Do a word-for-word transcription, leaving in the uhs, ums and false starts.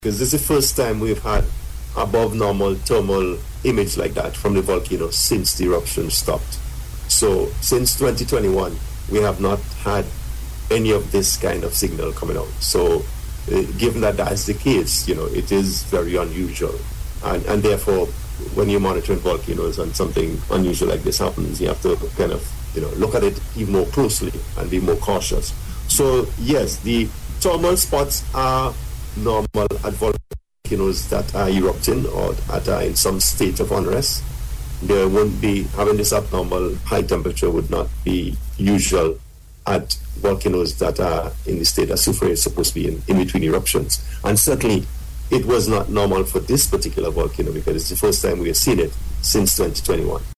because this is the first time we've had above normal thermal image like that from the volcano since the eruption stopped. So since twenty twenty-one, we have not had any of this kind of signal coming out. So uh, given that that's the case, you know, it is very unusual. And, and therefore, when you're monitoring volcanoes and something unusual like this happens, you have to kind of, you know, look at it even more closely and be more cautious. So yes, the thermal spots are normal at volcanoes that are erupting or that are in some state of unrest. There won't be, having this abnormal high temperature would not be usual at volcanoes that are in the state that Soufriere is supposed to be in, in between eruptions. And certainly it was not normal for this particular volcano because it's the first time we have seen it since twenty twenty-one.